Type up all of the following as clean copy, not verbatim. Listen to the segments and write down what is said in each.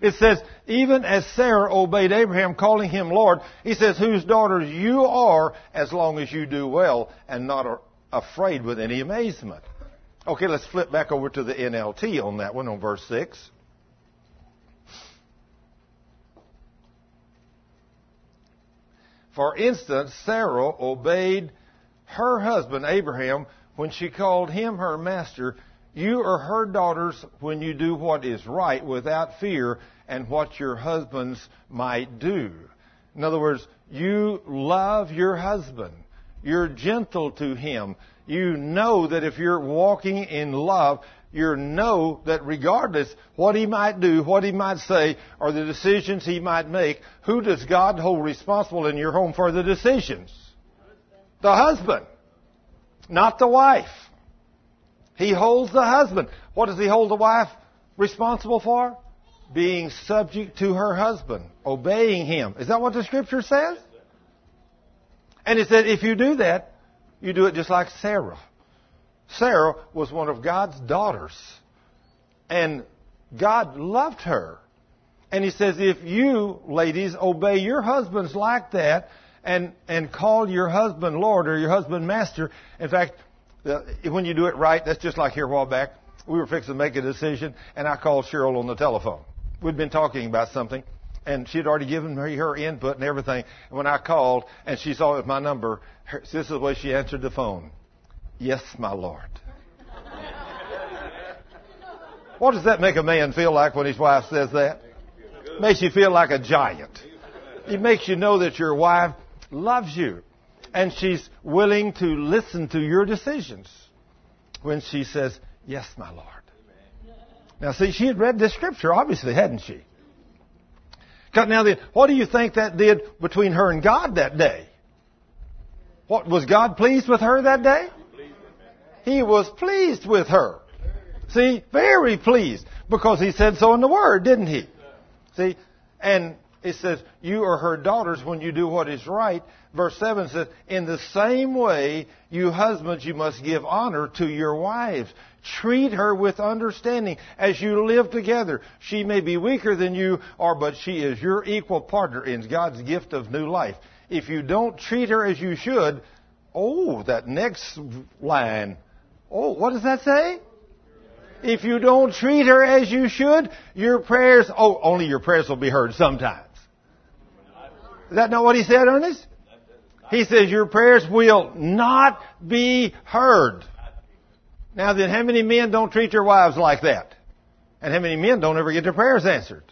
It says, even as Sarah obeyed Abraham, calling him Lord, he says, whose daughters you are as long as you do well and not afraid with any amazement. Okay, let's flip back over to the NLT on that one, on verse 6. For instance, Sarah obeyed her husband Abraham when she called him her master. You are her daughters when you do what is right without fear and what your husbands might do. In other words, you love your husband. You're gentle to him. You know that if you're walking in love, you know that regardless what he might do, what he might say, or the decisions he might make, who does God hold responsible in your home for the decisions? The husband, not the wife. He holds the husband. What does he hold the wife responsible for? Being subject to her husband, obeying him. Is that what the Scripture says? And it said if you do that, you do it just like Sarah. Sarah was one of God's daughters. And God loved her. And he says, if you, ladies, obey your husbands like that and call your husband Lord or your husband Master. In fact, when you do it right, that's just like here a while back. We were fixing to make a decision, and I called Cheryl on the telephone. We'd been talking about something, and she'd already given me her input and everything. And when I called, and she saw it was my number, this is the way she answered the phone. Yes, my Lord. What does that make a man feel like when his wife says that? Makes you feel like a giant. It makes you know that your wife loves you. And she's willing to listen to your decisions when she says, yes, my Lord. Now, see, she had read this Scripture, obviously, hadn't she? Now, then, what do you think that did between her and God that day? What, was God pleased with her that day? He was pleased with her. See, very pleased, because he said so in the Word, didn't he? See, and it says, you are her daughters when you do what is right. Verse 7 says, in the same way, you husbands, you must give honor to your wives. Treat her with understanding as you live together. She may be weaker than you are, but she is your equal partner in God's gift of new life. If you don't treat her as you should, that next line, what does that say? If you don't treat her as you should, your prayers, only your prayers will be heard sometimes. Is that not what he said, Ernest? He says your prayers will not be heard. Now then, how many men don't treat their wives like that? And how many men don't ever get their prayers answered?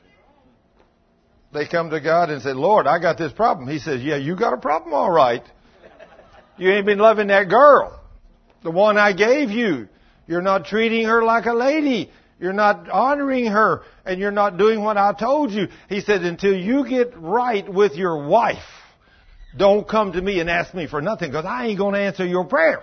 They come to God and say, Lord, I got this problem. He says, yeah, you got a problem, all right. You ain't been loving that girl, the one I gave you. You're not treating her like a lady. You're not honoring her. And you're not doing what I told you. He said, until you get right with your wife, don't come to me and ask me for nothing, because I ain't going to answer your prayer.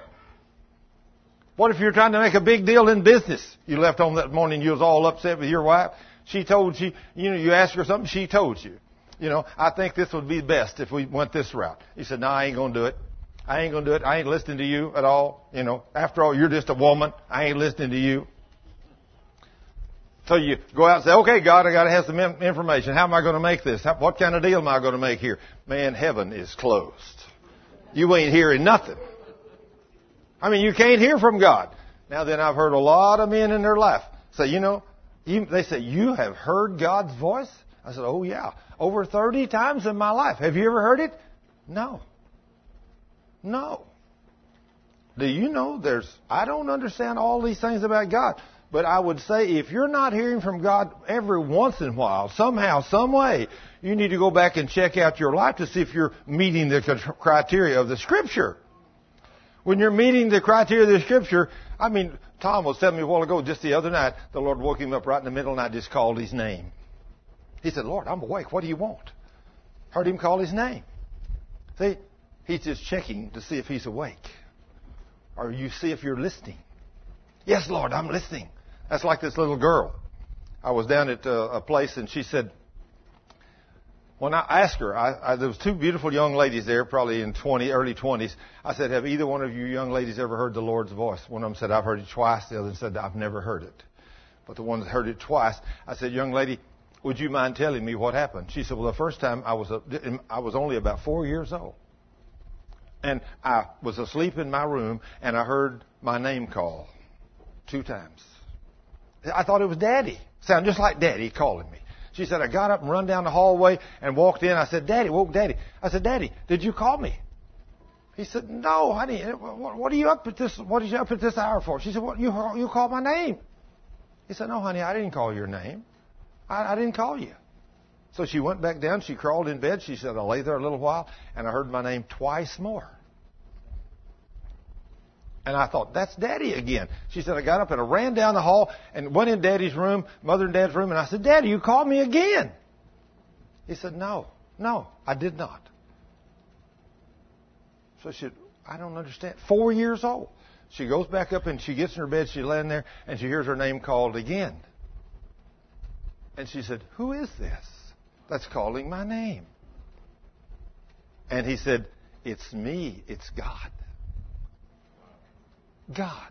What if you're trying to make a big deal in business? You left home that morning, you was all upset with your wife. She told you, you asked her something, she told you. I think this would be best if we went this route. He said, no, I ain't going to do it. I ain't going to do it. I ain't listening to you at all. After all, you're just a woman. I ain't listening to you. So you go out and say, okay, God, I got to have some information. How am I going to make this? What kind of deal am I going to make here? Man, heaven is closed. You ain't hearing nothing. I mean, you can't hear from God. Now then, I've heard a lot of men in their life say, they say, you have heard God's voice? I said, oh yeah, over 30 times in my life. Have you ever heard it? No. Do you know I don't understand all these things about God. But I would say if you're not hearing from God every once in a while, somehow, some way, you need to go back and check out your life to see if you're meeting the criteria of the Scripture. When you're meeting the criteria of the Scripture, Tom was telling me a while ago, just the other night, the Lord woke him up right in the middle of the night, just called his name. He said, Lord, I'm awake. What do you want? Heard him call his name. See, he's just checking to see if he's awake. Or you see if you're listening. Yes, Lord, I'm listening. That's like this little girl. I was down at a place and she said, when I asked her, there was two beautiful young ladies there, probably in early 20s. I said, have either one of you young ladies ever heard the Lord's voice? One of them said, I've heard it twice. The other said, I've never heard it. But the one that heard it twice, I said, young lady, would you mind telling me what happened? She said, well, the first time I was only about 4 years old. And I was asleep in my room, and I heard my name call 2 times. I thought it was Daddy. Sounded just like Daddy calling me. She said, I got up and run down the hallway and walked in. I said, Daddy, woke Daddy. I said, Daddy, did you call me? He said, no, honey. What are you up at this? What are you up at this hour for? She said, well, you called my name. He said, no, honey, I didn't call your name. I didn't call you. So she went back down. She crawled in bed. She said, I lay there a little while, and I heard my name twice more. And I thought, that's Daddy again. She said, I got up and I ran down the hall and went in Daddy's room, Mother and Dad's room, and I said, Daddy, you called me again. He said, no, I did not. So she said, I don't understand. 4 years old. She goes back up and she gets in her bed. She's laying there and she hears her name called again. And she said, who is this that's calling my name? And he said, it's me. It's God. God.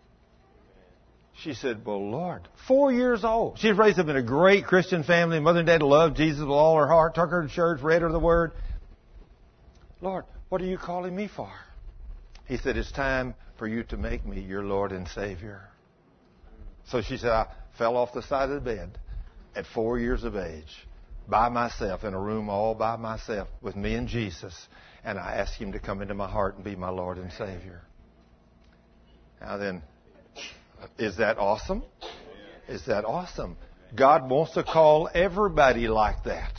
She said, well, Lord, 4 years old. She was raised up in a great Christian family. Mother and Dad loved Jesus with all her heart, took her to church, read her the Word. Lord, what are you calling me for? He said, it's time for you to make me your Lord and Savior. So she said, I fell off the side of the bed at 4 years of age, by myself, in a room all by myself, with me and Jesus. And I asked Him to come into my heart and be my Lord and Savior. Now then, is that awesome? Is that awesome? God wants to call everybody like that.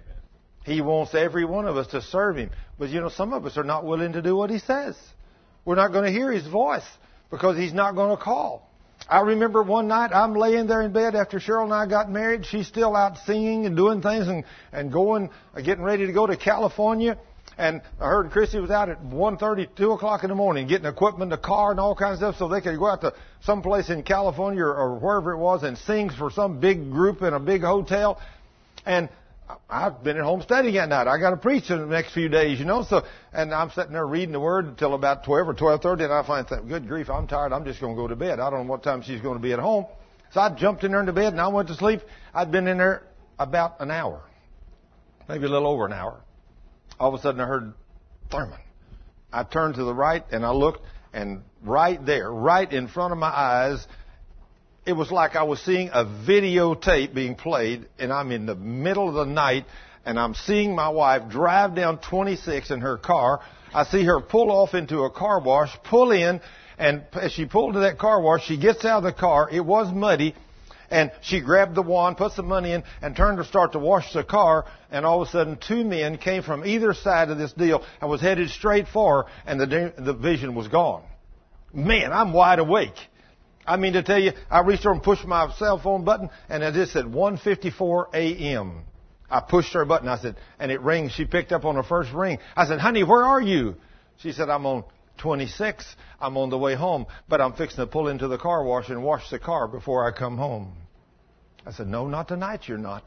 He wants every one of us to serve Him. But some of us are not willing to do what He says. We're not going to hear His voice because He's not going to call. I remember one night I'm laying there in bed after Cheryl and I got married. She's still out singing and doing things and going, getting ready to go to California. And I heard Chrissy was out at 1:30, 2 o'clock in the morning, getting equipment, a car, and all kinds of stuff so they could go out to some place in California or wherever it was and sing for some big group in a big hotel. And I've been at home studying at night. I got to preach in the next few days, So, and I'm sitting there reading the Word until about 12 or 12:30, and I find, good grief, I'm tired. I'm just going to go to bed. I don't know what time she's going to be at home. So I jumped in there into bed, and I went to sleep. I'd been in there about an hour, maybe a little over an hour. All of a sudden, I heard Thurman. I turned to the right, and I looked, and right there, right in front of my eyes, it was like I was seeing a videotape being played, and I'm in the middle of the night, and I'm seeing my wife drive down 26 in her car. I see her pull off into a car wash, pull in, and as she pulled to that car wash, she gets out of the car. It was muddy. And she grabbed the wand, put some money in, and turned to start to wash the car. And all of a sudden, 2 men came from either side of this deal and was headed straight for her, and the vision was gone. Man, I'm wide awake. I mean to tell you, I reached over and pushed my cell phone button, and it just said 1:54 a.m. I pushed her button. I said, and it rings. She picked up on her first ring. I said, honey, where are you? She said, I'm on 26. I'm on the way home, but I'm fixing to pull into the car wash and wash the car before I come home. I said, no, not tonight, you're not.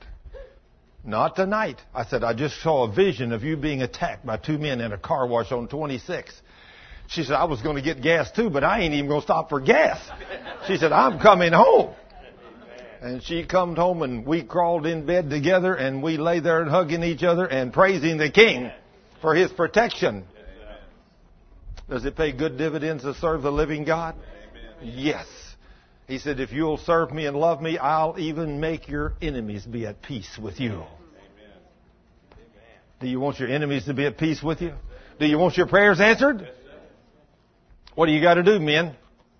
Not tonight. I said, I just saw a vision of you being attacked by 2 men in a car wash on 26. She said, I was going to get gas too, but I ain't even going to stop for gas. She said, I'm coming home. And she come home, and we crawled in bed together, and we lay there and hugging each other and praising the King for His protection. Does it pay good dividends to serve the living God? Yes. He said, if you'll serve me and love me, I'll even make your enemies be at peace with you. Amen. Do you want your enemies to be at peace with you? Do you want your prayers answered? What do you got to do, men?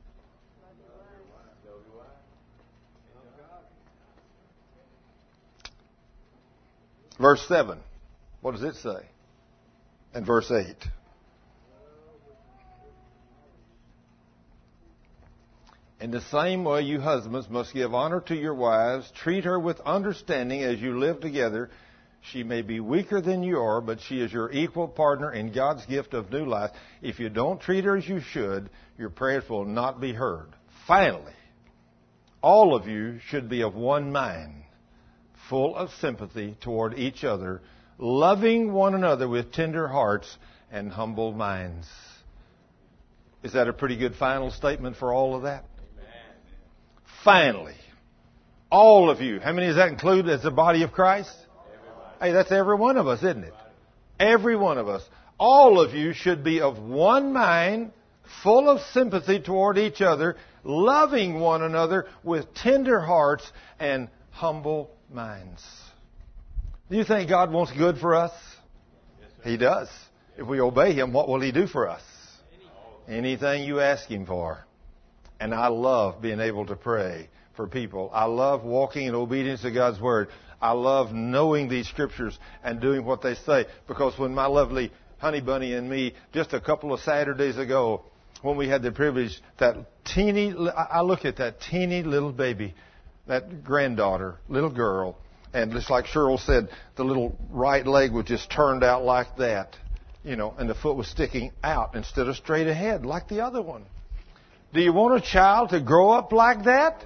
Verse 7. What does it say? And verse 8. In the same way, you husbands must give honor to your wives. Treat her with understanding as you live together. She may be weaker than you are, but she is your equal partner in God's gift of new life. If you don't treat her as you should, your prayers will not be heard. Finally, all of you should be of one mind, full of sympathy toward each other, loving one another with tender hearts and humble minds. Is that a pretty good final statement for all of that? Finally, All of you. How many does that include as the body of Christ? Hey, that's every one of us, isn't it? Every one of us. All of you should be of one mind, full of sympathy toward each other, loving one another with tender hearts and humble minds. Do you think God wants good for us? He does. If we obey Him, what will He do for us? Anything you ask Him for. And I love being able to pray for people. I love walking in obedience to God's Word. I love knowing these Scriptures and doing what they say. Because when my lovely honey bunny and me, just a couple of Saturdays ago, when we had the privilege, I look at that teeny little baby, that granddaughter, little girl, and just like Cheryl said, the little right leg was just turned out like that, and the foot was sticking out instead of straight ahead like the other one. Do you want a child to grow up like that?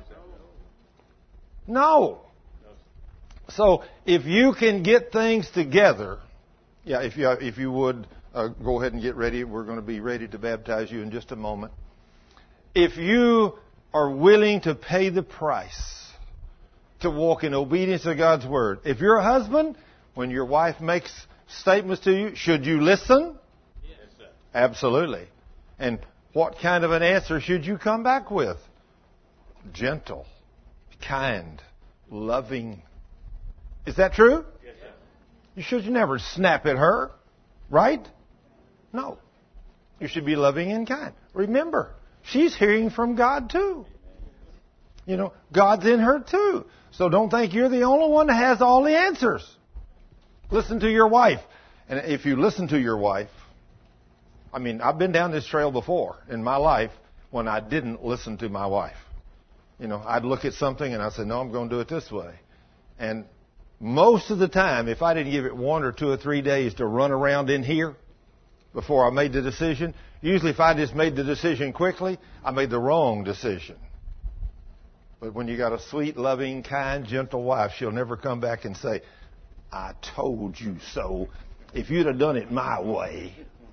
No. So if you can get things together, if you would, go ahead and get ready. We're going to be ready to baptize you in just a moment. If you are willing to pay the price to walk in obedience to God's Word. If you're a husband, when your wife makes statements to you, should you listen? Yes, sir. Absolutely. And what kind of an answer should you come back with? Gentle, kind, loving. Is that true? Yes, sir. You should never snap at her, right? No. You should be loving and kind. Remember, she's hearing from God too. God's in her too. So don't think you're the only one that has all the answers. Listen to your wife. And if you listen to your wife, I've been down this trail before in my life when I didn't listen to my wife. I'd look at something and I'd say, no, I'm going to do it this way. And most of the time, if I didn't give it 1 or 2 or 3 days to run around in here before I made the decision, usually if I just made the decision quickly, I made the wrong decision. But when you got a sweet, loving, kind, gentle wife, she'll never come back and say, I told you so. If you'd have done it my way.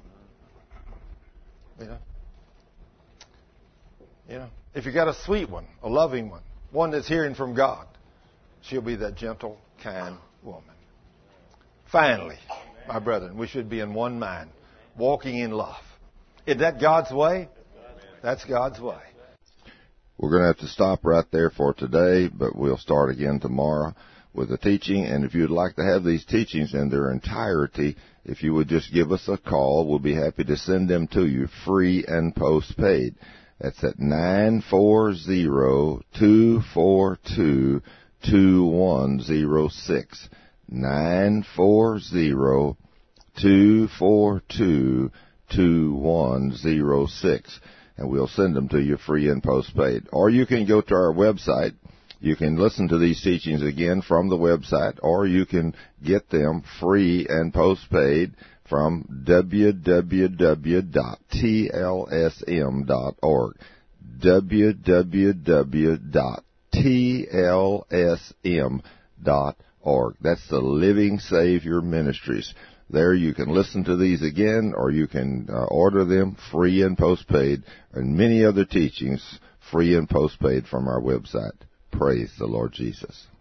If you got a sweet one, a loving one that's hearing from God, she'll be that gentle, kind woman. Finally, my brethren, we should be in one mind, walking in love. Is that God's way? That's God's way. We're going to have to stop right there for today, but we'll start again tomorrow with the teaching. And if you'd like to have these teachings in their entirety, if you would just give us a call, we'll be happy to send them to you free and postpaid. That's at 940-242-2106. 940-242-2106. And we'll send them to you free and postpaid. Or you can go to our website. You can listen to these teachings again from the website, or you can get them free and postpaid from www.tlsm.org. www.tlsm.org. That's the Living Savior Ministries. There you can listen to these again, or you can order them free and postpaid, and many other teachings free and postpaid from our website. Praise the Lord Jesus.